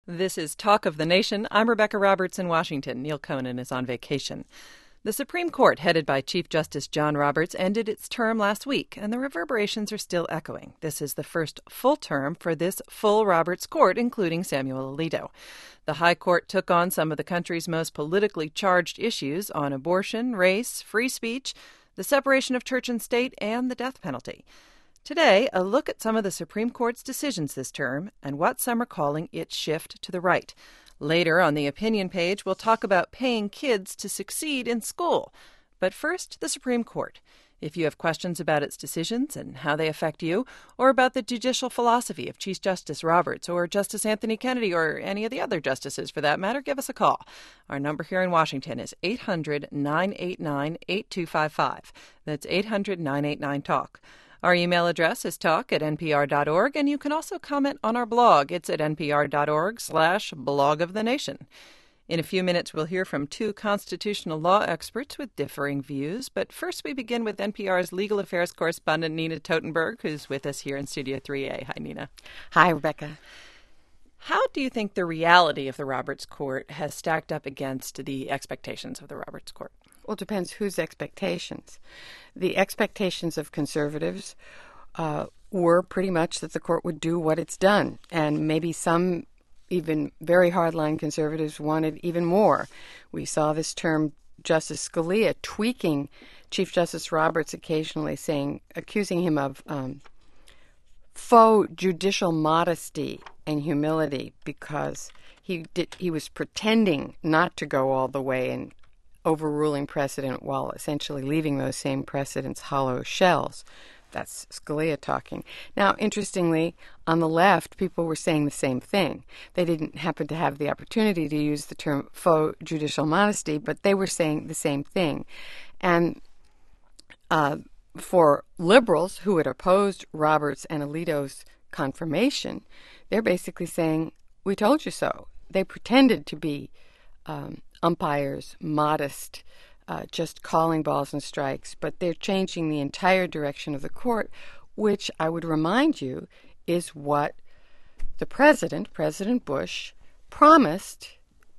This is Talk of the Nation. I'm Rebecca Roberts in Washington. Neil Conan is on vacation. The Supreme Court, headed by Chief Justice John Roberts, ended its term last week, and the reverberations are still echoing. This is the first full term for this full Roberts court, including Samuel Alito. The High Court took on some of the country's most politically charged issues on abortion, race, free speech, the separation of church and state, and the death penalty. Today, a look at some of the Supreme Court's decisions this term and what some are calling its shift to the right. Later on the opinion page, we'll talk about paying kids to succeed in school. But first, the Supreme Court. If you have questions about its decisions and how they affect you, or about the judicial philosophy of Chief Justice Roberts or Justice Anthony Kennedy or any of the other justices for that matter, give us a call. Our number here in Washington is 800-989-8255. That's 800-989-TALK. Our email address is talk@npr.org, and you can also comment on our blog. It's at npr.org/blog of the nation. In a few minutes, we'll hear from two constitutional law experts with differing views. But first, we begin with NPR's legal affairs correspondent, Nina Totenberg, who's with us here in Studio 3A. Hi, Nina. Hi, Rebecca. How do you think the reality of the Roberts Court has stacked up against the expectations of the Roberts Court? Well, it depends whose expectations. The expectations of conservatives were pretty much that the court would do what it's done, and maybe some even very hardline conservatives wanted even more. We saw this term Justice Scalia tweaking Chief Justice Roberts occasionally, accusing him of faux judicial modesty and humility because he was pretending not to go all the way and overruling precedent while essentially leaving those same precedents hollow shells. That's Scalia talking. Now, interestingly, on the left, people were saying the same thing. They didn't happen to have the opportunity to use the term faux judicial modesty, but they were saying the same thing. And for liberals who had opposed Roberts and Alito's confirmation, they're basically saying, we told you so. They pretended to be umpires, modest, just calling balls and strikes, but they're changing the entire direction of the court, which I would remind you is what the President Bush, promised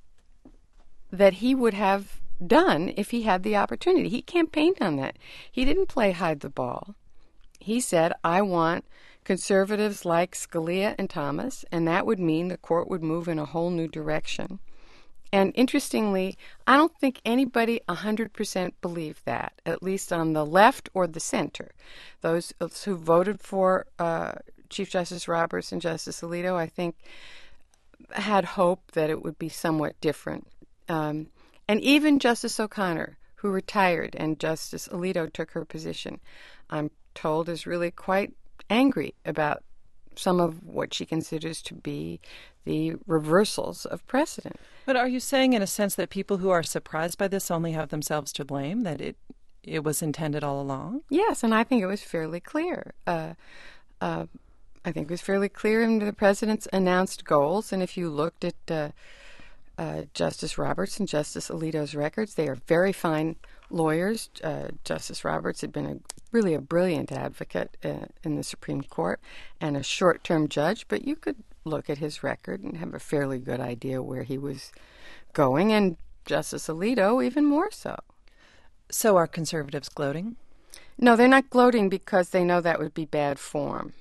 that he would have done if he had the opportunity. He campaigned on that. He didn't play hide the ball. He said, I want conservatives like Scalia and Thomas, and that would mean the court would move in a whole new direction. And interestingly, I don't think anybody 100% believed that, at least on the left or the center. Those who voted for Chief Justice Roberts and Justice Alito, I think, had hope that it would be somewhat different. And even Justice O'Connor, who retired, and Justice Alito took her position, I'm told is really quite angry about some of what she considers to be the reversals of precedent. But are you saying, in a sense, that people who are surprised by this only have themselves to blame, that it was intended all along? Yes, and I think it was fairly clear. I think it was fairly clear in the president's announced goals, and if you looked at Justice Roberts and Justice Alito's records, they are very fine lawyers. Justice Roberts had been really a brilliant advocate in the Supreme Court and a short-term judge, but you could look at his record and have a fairly good idea where he was going, and Justice Alito even more so. So are conservatives gloating? No, they're not gloating because they know that would be bad form.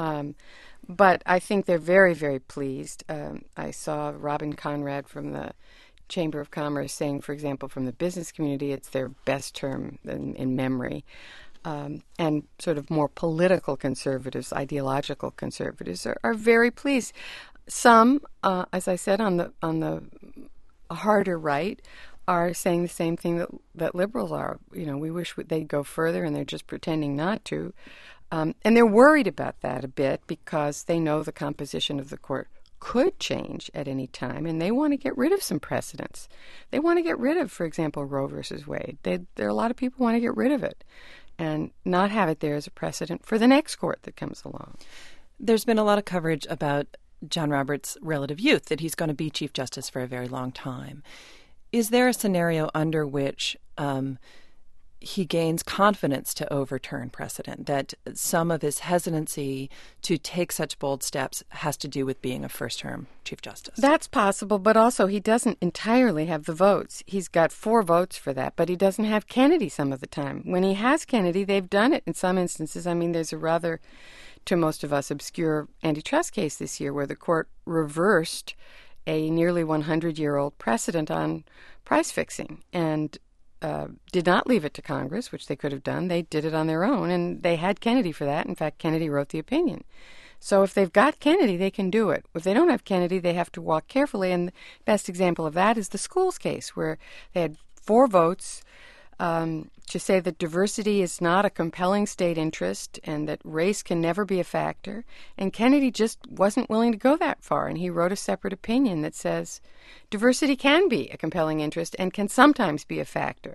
But I think they're very, very pleased. I saw Robin Conrad from the Chamber of Commerce saying, for example, from the business community, it's their best term in memory. And sort of more political conservatives, ideological conservatives, are very pleased. Some, as I said, on the harder right, are saying the same thing that liberals are. You know, we wish they'd go further, and they're just pretending not to. And they're worried about that a bit because they know the composition of the court could change at any time, and they want to get rid of some precedents. They want to get rid of, for example, Roe versus Wade. There are a lot of people who want to get rid of it and not have it there as a precedent for the next court that comes along. There's been a lot of coverage about John Roberts' relative youth, that he's going to be Chief Justice for a very long time. Is there a scenario under which he gains confidence to overturn precedent, that some of his hesitancy to take such bold steps has to do with being a first-term Chief Justice. That's possible, but also he doesn't entirely have the votes. He's got 4 votes for that, but he doesn't have Kennedy some of the time. When he has Kennedy, they've done it in some instances. I mean, there's a rather, to most of us, obscure antitrust case this year where the court reversed a nearly 100-year-old precedent on price fixing and did not leave it to Congress, which they could have done. They did it on their own, and they had Kennedy for that. In fact, Kennedy wrote the opinion. So if they've got Kennedy, they can do it. If they don't have Kennedy, they have to walk carefully, and the best example of that is the schools case, where they had 4 votes to say that diversity is not a compelling state interest and that race can never be a factor. And Kennedy just wasn't willing to go that far, and he wrote a separate opinion that says diversity can be a compelling interest and can sometimes be a factor.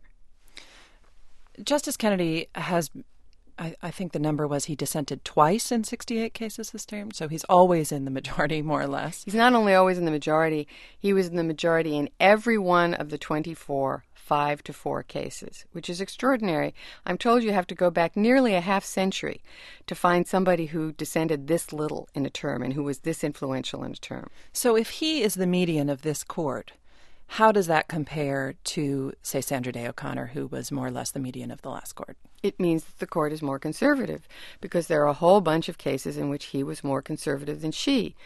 Justice Kennedy has, I think the number was he dissented twice in 68 cases this term, so he's always in the majority, more or less. He's not only always in the majority, he was in the majority in every one of the 24 5-4 cases, which is extraordinary. I'm told you have to go back nearly a half century to find somebody who dissented this little in a term and who was this influential in a term. So if he is the median of this court, how does that compare to, say, Sandra Day O'Connor, who was more or less the median of the last court? It means that the court is more conservative because there are a whole bunch of cases in which he was more conservative than she.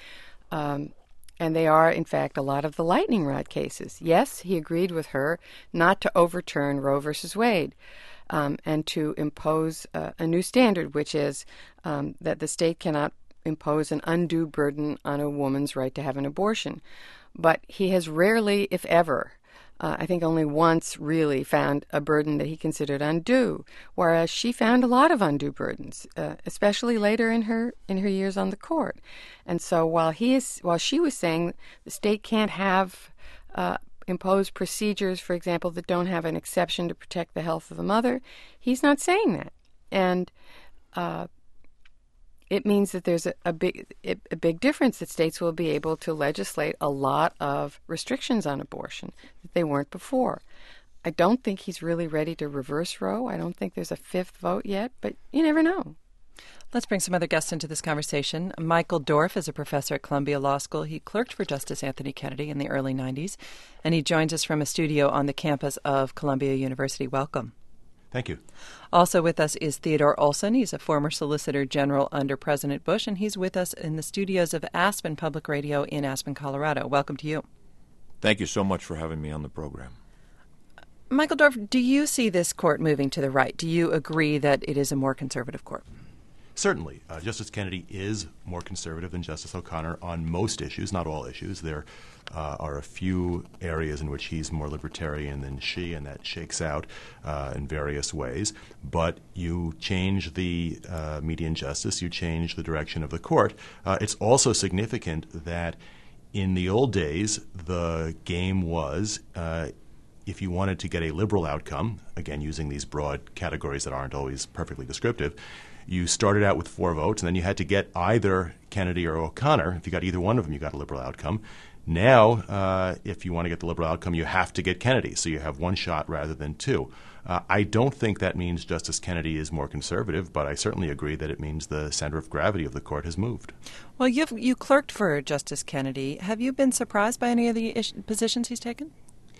And they are, in fact, a lot of the lightning rod cases. Yes, he agreed with her not to overturn Roe versus Wade and to impose a new standard, which is that the state cannot impose an undue burden on a woman's right to have an abortion. But he has rarely, if ever, I think only once really found a burden that he considered undue, whereas she found a lot of undue burdens, especially later in her years on the court. And so while she was saying the state can't have impose procedures, for example, that don't have an exception to protect the health of the mother, he's not saying that. And it means that there's a big difference that states will be able to legislate a lot of restrictions on abortion that they weren't before. I don't think he's really ready to reverse Roe. I don't think there's a 5th vote yet, but you never know. Let's bring some other guests into this conversation. Michael Dorf is a professor at Columbia Law School. He clerked for Justice Anthony Kennedy in the early 90s, and he joins us from a studio on the campus of Columbia University. Welcome. Thank you. Also with us is Theodore Olson. He's a former Solicitor General under President Bush, and he's with us in the studios of Aspen Public Radio in Aspen, Colorado. Welcome to you. Thank you so much for having me on the program. Michael Dorf, do you see this court moving to the right? Do you agree that it is a more conservative court? Certainly. Justice Kennedy is more conservative than Justice O'Connor on most issues, not all issues. There are a few areas in which he's more libertarian than she, and that shakes out in various ways. But you change the median justice, you change the direction of the court. It's also significant that in the old days, the game was if you wanted to get a liberal outcome, again, using these broad categories that aren't always perfectly descriptive, you started out with 4 votes, and then you had to get either Kennedy or O'Connor. If you got either one of them, you got a liberal outcome. Now, if you want to get the liberal outcome, you have to get Kennedy, so you have 1 shot rather than 2. I don't think that means Justice Kennedy is more conservative, but I certainly agree that it means the center of gravity of the court has moved. Well, you clerked for Justice Kennedy. Have you been surprised by any of the positions he's taken?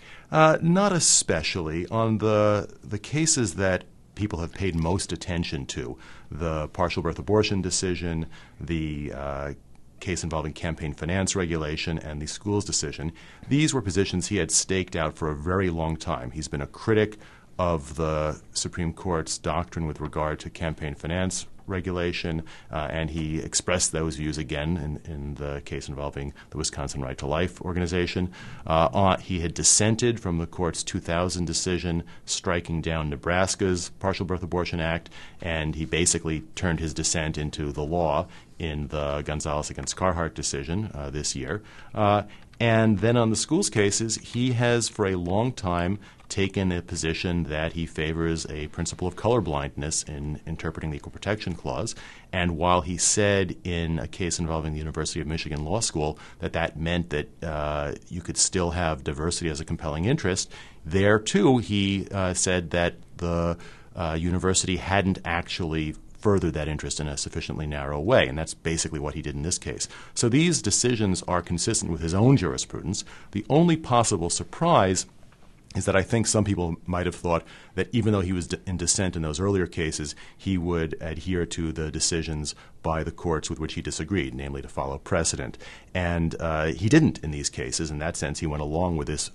Not especially. On the cases that people have paid most attention to, the partial birth abortion decision, the case involving campaign finance regulation, and the schools decision, these were positions he had staked out for a very long time. He's been a critic of the Supreme Court's doctrine with regard to campaign finance regulation, and he expressed those views again in the case involving the Wisconsin Right to Life organization. He had dissented from the court's 2000 decision striking down Nebraska's Partial Birth Abortion Act, and he basically turned his dissent into the law in the Gonzalez against Carhart decision this year. And then on the schools cases, he has for a long time taken a position that he favors a principle of colorblindness in interpreting the Equal Protection Clause. And while he said in a case involving the University of Michigan Law School that meant that you could still have diversity as a compelling interest, there too he said that the university hadn't actually furthered that interest in a sufficiently narrow way, and that's basically what he did in this case. So these decisions are consistent with his own jurisprudence. The only possible surprise is that I think some people might have thought that even though he was in dissent in those earlier cases, he would adhere to the decisions by the courts with which he disagreed, namely to follow precedent. And he didn't in these cases. In that sense, he went along with this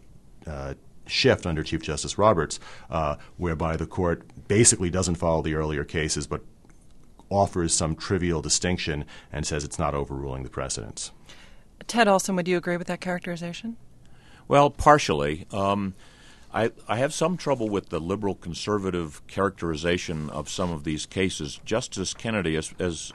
shift under Chief Justice Roberts, whereby the court basically doesn't follow the earlier cases but offers some trivial distinction and says it's not overruling the precedents. Ted Olson, would you agree with that characterization? Well, partially. I have some trouble with the liberal-conservative characterization of some of these cases. Justice Kennedy, as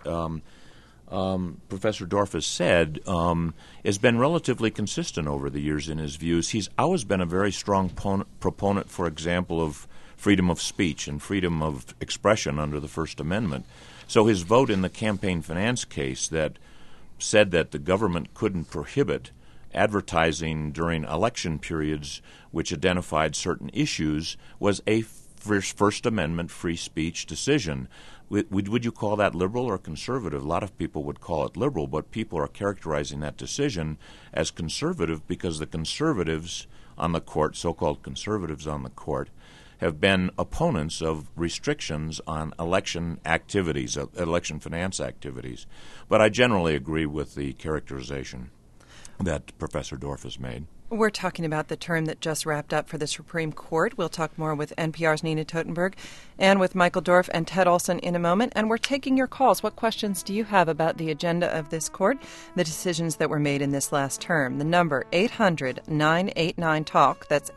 Professor Dorff has said, has been relatively consistent over the years in his views. He's always been a very strong proponent, for example, of freedom of speech and freedom of expression under the First Amendment. So his vote in the campaign finance case that said that the government couldn't prohibit advertising during election periods which identified certain issues was a First Amendment free speech decision. Would you call that liberal or conservative? A lot of people would call it liberal, but people are characterizing that decision as conservative because the conservatives on the court, so-called conservatives on the court, have been opponents of restrictions on election activities, election finance activities. But I generally agree with the characterization that Professor Dorff has made. We're talking about the term that just wrapped up for the Supreme Court. We'll talk more with NPR's Nina Totenberg and with Michael Dorff and Ted Olson in a moment. And we're taking your calls. What questions do you have about the agenda of this court, the decisions that were made in this last term? The number, 800-989-TALK. That's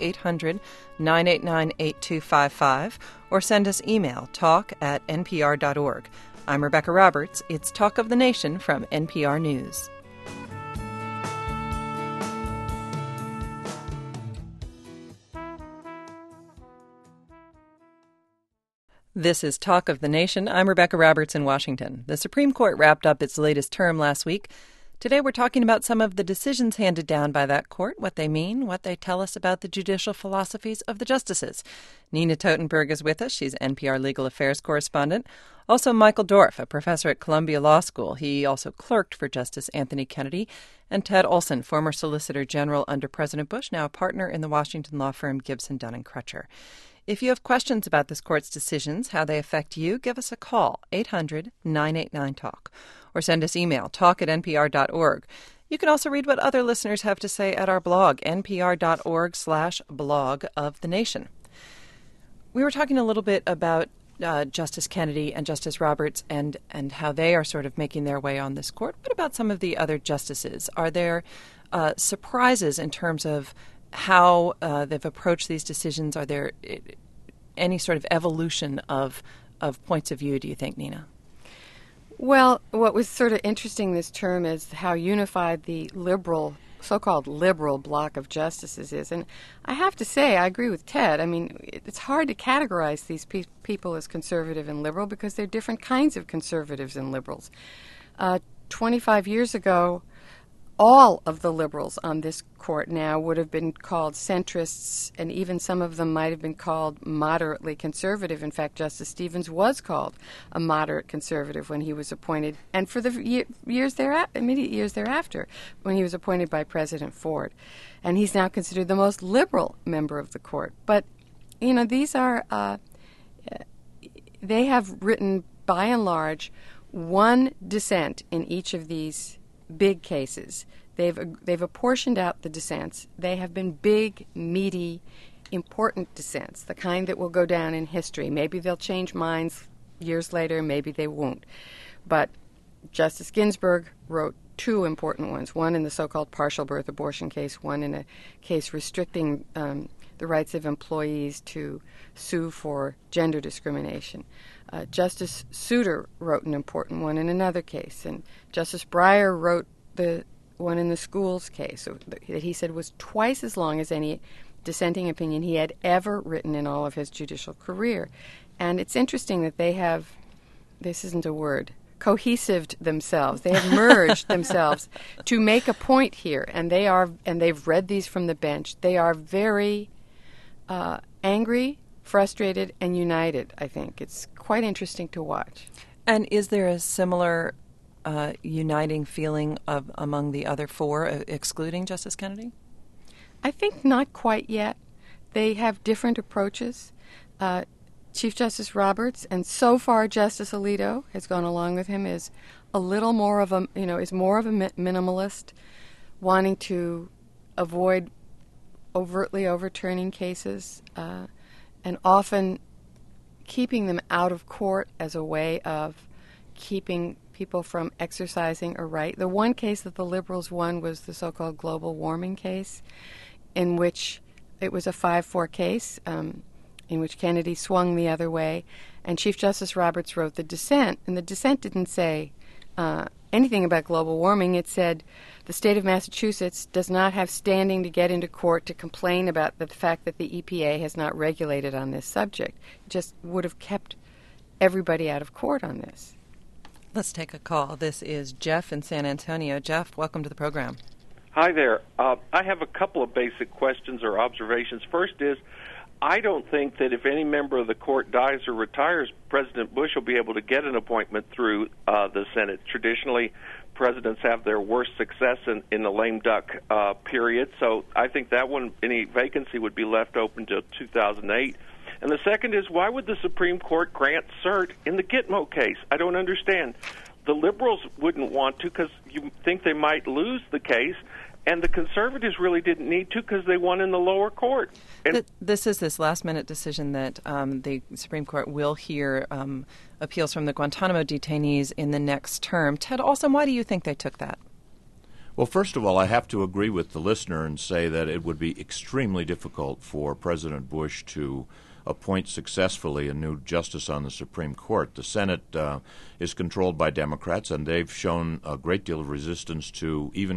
800-989-8255. Or send us email, talk@npr.org. I'm Rebecca Roberts. It's Talk of the Nation from NPR News. This is Talk of the Nation. I'm Rebecca Roberts in Washington. The Supreme Court wrapped up its latest term last week. Today we're talking about some of the decisions handed down by that court, what they mean, what they tell us about the judicial philosophies of the justices. Nina Totenberg is with us. She's NPR legal affairs correspondent. Also Michael Dorff, a professor at Columbia Law School. He also clerked for Justice Anthony Kennedy. And Ted Olson, former Solicitor General under President Bush, now a partner in the Washington law firm Gibson, Dunn & Crutcher. If you have questions about this court's decisions, how they affect you, give us a call, 800-989-TALK, or send us email, talk@npr.org. You can also read what other listeners have to say at our blog, npr.org/blog of the nation. We were talking a little bit about Justice Kennedy and Justice Roberts and how they are sort of making their way on this court. What about some of the other justices? Are there surprises in terms of how they've approached these decisions? Are there any sort of evolution of points of view, do you think, Nina? Well, what was sort of interesting this term is how unified the so-called liberal bloc of justices is. And I have to say, I agree with Ted. I mean, it's hard to categorize these people as conservative and liberal because they're different kinds of conservatives and liberals. 25 years ago, all of the liberals on this court now would have been called centrists, and even some of them might have been called moderately conservative. In fact, Justice Stevens was called a moderate conservative when he was appointed, and for the immediate years thereafter, when he was appointed by President Ford. And he's now considered the most liberal member of the court. But, you know, these are, they have written, by and large, one dissent in each of these big cases. They've apportioned out the dissents. They have been big, meaty, important dissents, the kind that will go down in history. Maybe they'll change minds years later, maybe they won't. But Justice Ginsburg wrote two important ones, one in the so-called partial birth abortion case, one in a case restricting the the rights of employees to sue for gender discrimination. Justice Souter wrote an important one in another case, and Justice Breyer wrote the one in the schools case that he said was twice as long as any dissenting opinion he had ever written in all of his judicial career. And it's interesting that they have, this isn't a word, cohesived themselves. They have merged themselves to make a point here, and they've read these from the bench. They are very angry, frustrated, and united, I think. It's quite interesting to watch. And is there a similar uniting feeling among the other four, excluding Justice Kennedy? I think not quite yet. They have different approaches. Chief Justice Roberts, and so far Justice Alito has gone along with him, is a little more of a, is more of a minimalist, wanting to avoid overtly overturning cases, and often keeping them out of court as a way of keeping people from exercising a right. The one case that the liberals won was the so-called global warming case, in which it was a 5-4 case, in which Kennedy swung the other way, and Chief Justice Roberts wrote the dissent, and the dissent didn't say anything about global warming. It said the state of Massachusetts does not have standing to get into court to complain about the fact that the EPA has not regulated on this subject. It just would have kept everybody out of court on this. Let's take a call. This is Jeff in San Antonio. Jeff, welcome to the program. Hi there. I have a couple of basic questions or observations. First is, I don't think that if any member of the court dies or retires, President Bush will be able to get an appointment through the Senate. Traditionally, presidents have their worst success in the lame duck period, so I think that one, any vacancy would be left open till 2008. And the second is, why would the Supreme Court grant cert in the Gitmo case? I don't understand. The liberals wouldn't want to because you think they might lose the case, and the conservatives really didn't need to because they won in the lower court. And this is this last-minute decision that the Supreme Court will hear appeals from the Guantanamo detainees in the next term. Ted Olson, why do you think they took that? Well, first of all, I have to agree with the listener and say that it would be extremely difficult for President Bush to appoint successfully a new justice on the Supreme Court. The Senate is controlled by Democrats, and they've shown a great deal of resistance to even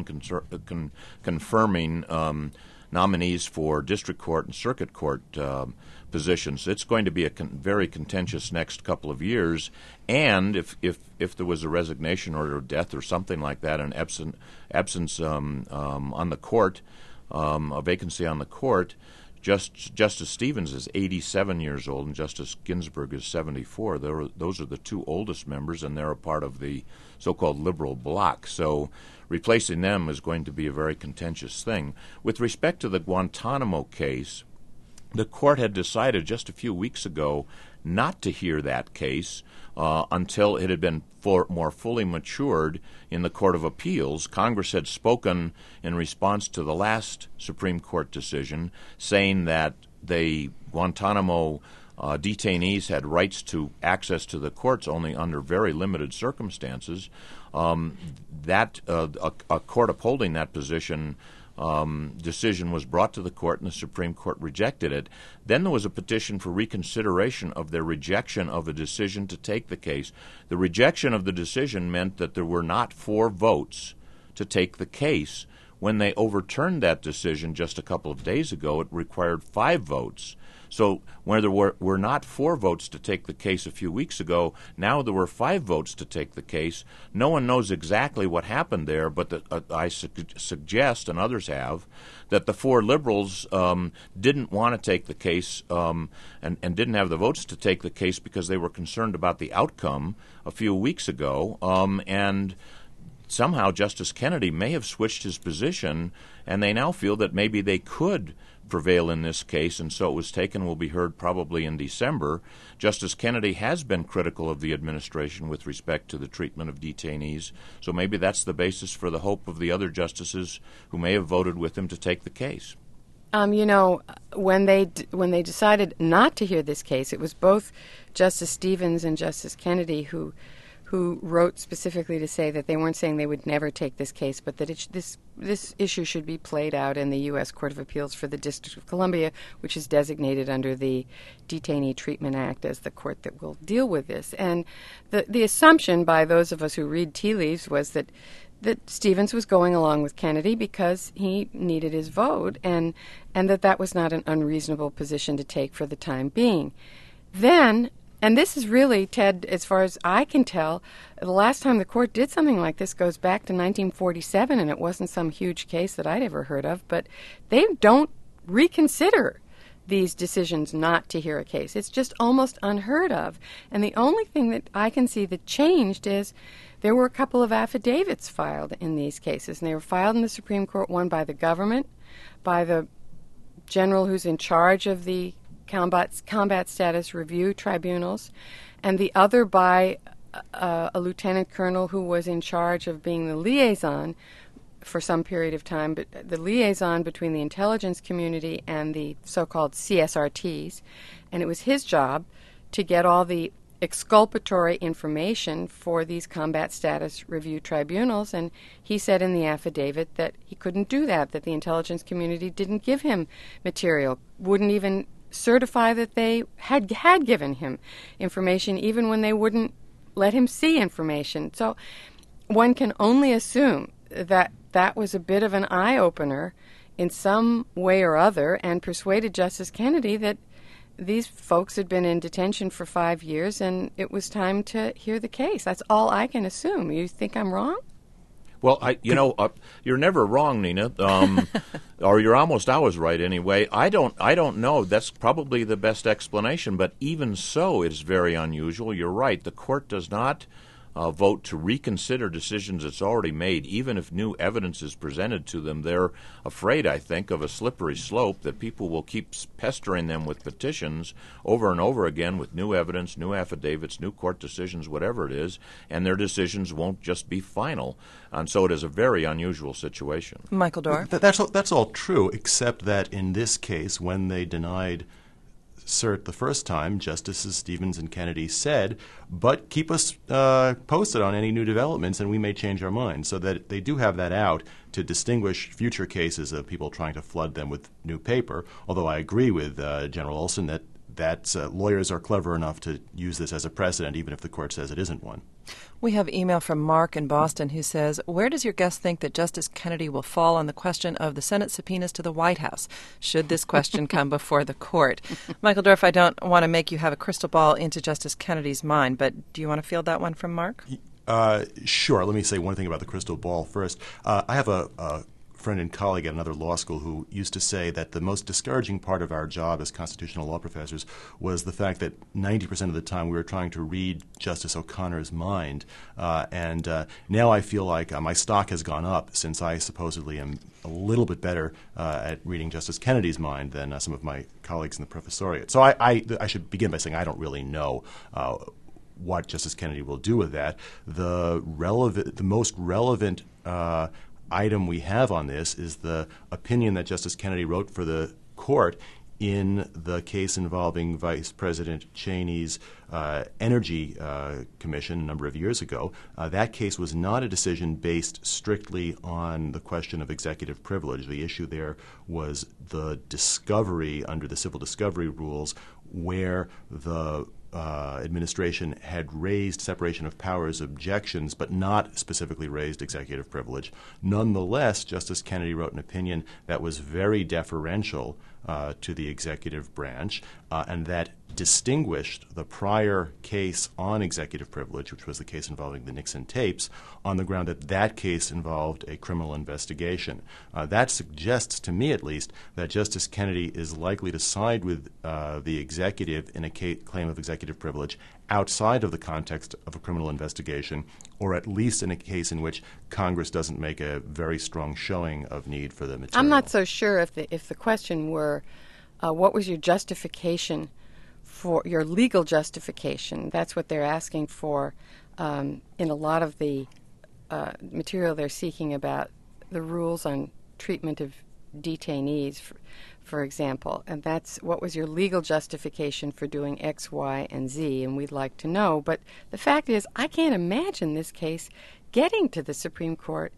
confirming nominees for district court and circuit court positions. It's going to be a very contentious next couple of years, and if there was a resignation order of death or something like that, an absence on the court, a vacancy on the court, Justice Stevens is 87 years old and Justice Ginsburg is 74. Those are the two oldest members, and they're a part of the so-called liberal bloc. So replacing them is going to be a very contentious thing. With respect to the Guantanamo case, the court had decided just a few weeks ago not to hear that case until it had been more fully matured in the Court of Appeals. Congress had spoken in response to the last Supreme Court decision, saying that the Guantanamo detainees had rights to access to the courts only under very limited circumstances. A court upholding that position decision was brought to the court, and the Supreme Court rejected it. Then there was a petition for reconsideration of their rejection of a decision to take the case. The rejection of the decision meant that there were not 4 votes to take the case. When they overturned that decision just a couple of days ago, it required 5 votes. So where there were not 4 votes to take the case a few weeks ago, now there were 5 votes to take the case. No one knows exactly what happened there, but I suggest, and others have, that the 4 liberals didn't want to take the case and didn't have the votes to take the case because they were concerned about the outcome a few weeks ago, and somehow Justice Kennedy may have switched his position, and they now feel that maybe they could prevail in this case, and so it was taken, will be heard probably in December. Justice Kennedy has been critical of the administration with respect to the treatment of detainees, so maybe that's the basis for the hope of the other justices who may have voted with him to take the case. When they decided not to hear this case, it was both Justice Stevens and Justice Kennedy who wrote specifically to say that they weren't saying they would never take this case, but that this this issue should be played out in the U.S. Court of Appeals for the District of Columbia, which is designated under the Detainee Treatment Act as the court that will deal with this. And the assumption by those of us who read tea leaves was that Stevens was going along with Kennedy because he needed his vote, and that was not an unreasonable position to take for the time being. Then, and this is really, Ted, as far as I can tell, the last time the court did something like this goes back to 1947, and it wasn't some huge case that I'd ever heard of, but they don't reconsider these decisions not to hear a case. It's just almost unheard of. And the only thing that I can see that changed is there were a couple of affidavits filed in these cases, and they were filed in the Supreme Court, one by the government, by the general who's in charge of the combat status review tribunals, and the other by a lieutenant colonel who was in charge of being the liaison for some period of time, but the liaison between the intelligence community and the so-called CSRTs, and it was his job to get all the exculpatory information for these combat status review tribunals, and he said in the affidavit that he couldn't do that the intelligence community didn't give him material, wouldn't even certify that they had given him information, even when they wouldn't let him see information. So one can only assume that that was a bit of an eye-opener in some way or other and persuaded Justice Kennedy that these folks had been in detention for 5 years and it was time to hear the case. That's all I can assume. You think I'm wrong? Well, you're never wrong, Nina, or you're almost always right anyway. I don't know. That's probably the best explanation, but even so, it is very unusual. You're right. The court does not vote to reconsider decisions it's already made, even if new evidence is presented to them. They're afraid, I think, of a slippery slope that people will keep pestering them with petitions over and over again with new evidence, new affidavits, new court decisions, whatever it is, and their decisions won't just be final. And so it is a very unusual situation. Michael Dorf? That's all true, except that in this case, when they denied cert the first time, Justices Stevens and Kennedy said, but keep us posted on any new developments and we may change our minds. So that they do have that out to distinguish future cases of people trying to flood them with new paper, although I agree with General Olson that lawyers are clever enough to use this as a precedent, even if the court says it isn't one. We have email from Mark in Boston who says, where does your guest think that Justice Kennedy will fall on the question of the Senate subpoenas to the White House, should this question come before the court? Michael Dorf, I don't want to make you have a crystal ball into Justice Kennedy's mind, but do you want to field that one from Mark? Sure. Let me say one thing about the crystal ball first. I have a friend and colleague at another law school who used to say that the most discouraging part of our job as constitutional law professors was the fact that 90% of the time we were trying to read Justice O'Connor's mind. And now I feel like my stock has gone up since I supposedly am a little bit better at reading Justice Kennedy's mind than some of my colleagues in the professoriate. So I should begin by saying I don't really know what Justice Kennedy will do with that. The most relevant item we have on this is the opinion that Justice Kennedy wrote for the court in the case involving Vice President Cheney's Energy Commission a number of years ago. That case was not a decision based strictly on the question of executive privilege. The issue there was the discovery under the civil discovery rules where the administration had raised separation of powers objections, but not specifically raised executive privilege. Nonetheless, Justice Kennedy wrote an opinion that was very deferential to the executive branch, and that distinguished the prior case on executive privilege, which was the case involving the Nixon tapes, on the ground that that case involved a criminal investigation. That suggests, to me at least, that Justice Kennedy is likely to side with the executive in a claim of executive privilege outside of the context of a criminal investigation, or at least in a case in which Congress doesn't make a very strong showing of need for the material. I'm not so sure if the question were, what was your justification for your legal justification? That's what they're asking for in a lot of the material they're seeking about the rules on treatment of detainees, for example. And that's what was your legal justification for doing X, Y, and Z, and we'd like to know. But the fact is, I can't imagine this case getting to the Supreme Court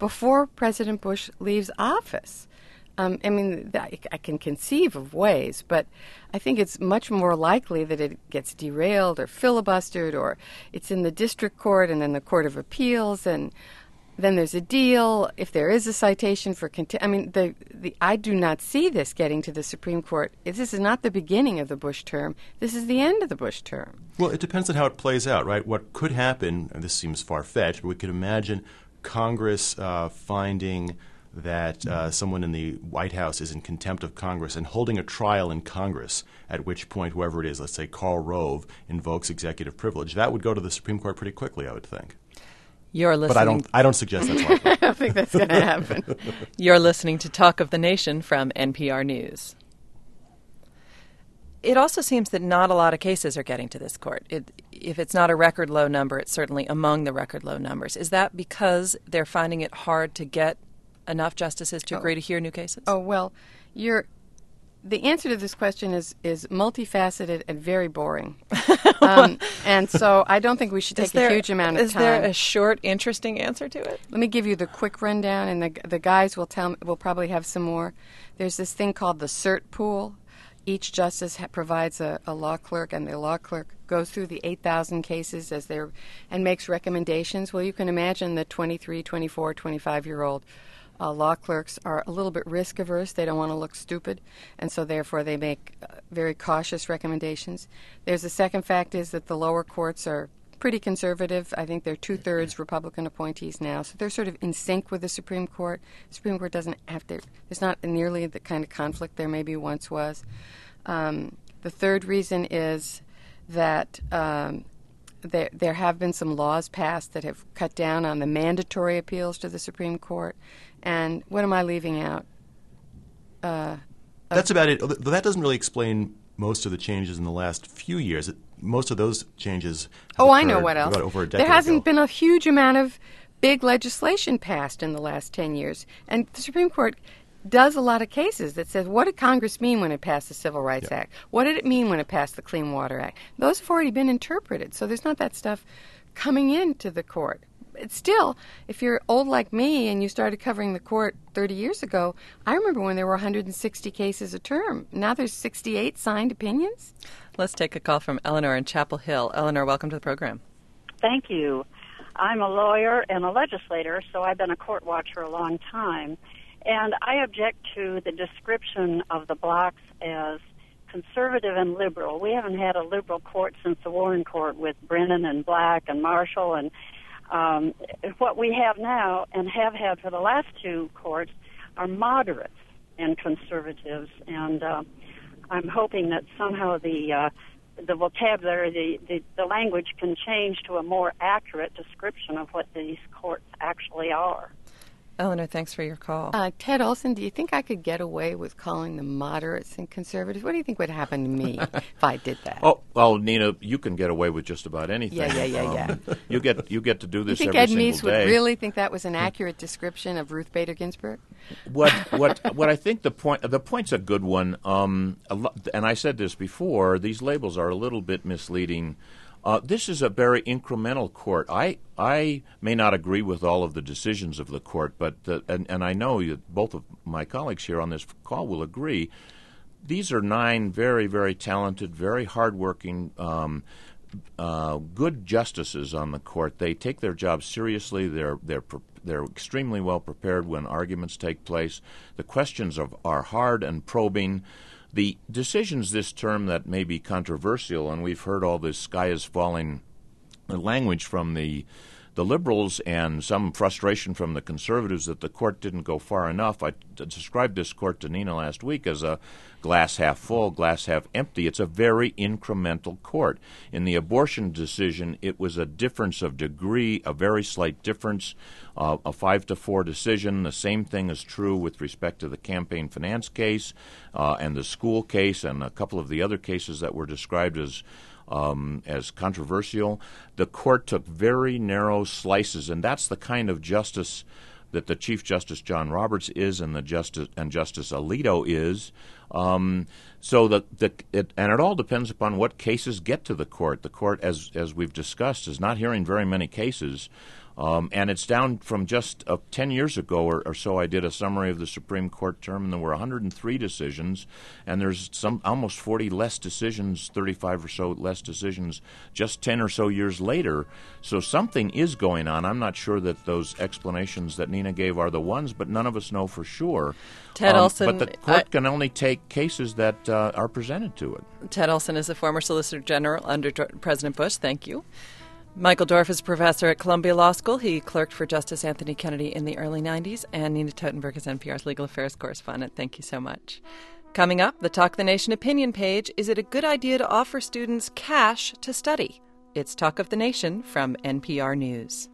before President Bush leaves office. I mean, I can conceive of ways, but I think it's much more likely that it gets derailed or filibustered, or it's in the district court and then the Court of Appeals, and then there's a deal if there is a citation for contempt. I mean, I do not see this getting to the Supreme Court. This is not the beginning of the Bush term. This is the end of the Bush term. Well, it depends on how it plays out, right? What could happen, and this seems far-fetched, but we could imagine Congress finding that someone in the White House is in contempt of Congress and holding a trial in Congress, at which point whoever it is, let's say Karl Rove, invokes executive privilege. That would go to the Supreme Court pretty quickly, I would think. You're listening. But I don't suggest that's likely. I don't think that's going to happen. You're listening to Talk of the Nation from NPR News. It also seems that not a lot of cases are getting to this court. If it's not a record low number, it's certainly among the record low numbers. Is that because they're finding it hard to get enough justices to agree to hear new cases? Oh, well, the answer to this question is multifaceted and very boring. And so I don't think we should take a huge amount of time. Is there a short, interesting answer to it? Let me give you the quick rundown, and the guys will probably have some more. There's this thing called the cert pool. Each justice provides a law clerk, and the law clerk goes through the 8,000 cases and makes recommendations. Well, you can imagine the 23, 24, 25-year-old law clerks are a little bit risk-averse. They don't want to look stupid, and so therefore they make very cautious recommendations. There's a second fact is that the lower courts are pretty conservative. I think they're 2/3 Republican appointees now, so they're sort of in sync with the Supreme Court. The Supreme Court doesn't have to. There's not nearly the kind of conflict there maybe once was. The third reason is that there have been some laws passed that have cut down on the mandatory appeals to the Supreme Court. And what am I leaving out? That's about it. That doesn't really explain most of the changes in the last few years. Most of those changes have I know what else. About over a decade There hasn't ago. been a huge amount of big legislation passed in the last 10 years. And the Supreme Court does a lot of cases that says, what did Congress mean when it passed the Civil Rights Act? What did it mean when it passed the Clean Water Act? Those have already been interpreted, so there's not that stuff coming into the court. It's still, if you're old like me and you started covering the court 30 years ago, I remember when there were 160 cases a term. Now there's 68 signed opinions. Let's take a call from Eleanor in Chapel Hill. Eleanor, welcome to the program. Thank you. I'm a lawyer and a legislator, so I've been a court watcher a long time. And I object to the description of the blocks as conservative and liberal. We haven't had a liberal court since the Warren Court with Brennan and Black and Marshall. And what we have now and have had for the last two courts are moderates and conservatives. And I'm hoping that somehow the vocabulary, the language can change to a more accurate description of what these courts actually are. Eleanor, thanks for your call. Ted Olson, do you think I could get away with calling them moderates and conservatives? What do you think would happen to me if I did that? Oh, well, Nina, you can get away with just about anything. Yeah. You get to do this you think every Ed single Meese day. would really think that was an accurate description of Ruth Bader Ginsburg? What I think the point's a good one. And I said this before. These labels are a little bit misleading. This is a very incremental court. I may not agree with all of the decisions of the court, but and I know both of my colleagues here on this call will agree. These are 9 very, very talented, very hardworking, good justices on the court. They take their job seriously. They're extremely well prepared when arguments take place. The questions are hard and probing. The decisions this term that may be controversial, and we've heard all this sky is falling language from the liberals and some frustration from the conservatives that the court didn't go far enough. I described this court to Nina last week as a glass half full, glass half empty. It's a very incremental court. In the abortion decision, it was a difference of degree, a very slight difference, a 5-4 decision. The same thing is true with respect to the campaign finance case and the school case and a couple of the other cases that were described as controversial. The court took very narrow slices, and that's the kind of justice that the Chief Justice John Roberts is and Justice Alito is. It all depends upon what cases get to the court. The court, as we've discussed, is not hearing very many cases. And it's down from just 10 years ago or so. I did a summary of the Supreme Court term, and there were 103 decisions, and there's almost 40 less decisions, 35 or so less decisions, just 10 or so years later. So something is going on. I'm not sure that those explanations that Nina gave are the ones, but none of us know for sure. Ted Olson, but the court can only take cases that are presented to it. Ted Olson is the former Solicitor General under President Bush. Thank you. Michael Dorf is a professor at Columbia Law School. He clerked for Justice Anthony Kennedy in the early 90s. And Nina Totenberg is NPR's legal affairs correspondent. Thank you so much. Coming up, the Talk the Nation opinion page. Is it a good idea to offer students cash to study? It's Talk of the Nation from NPR News.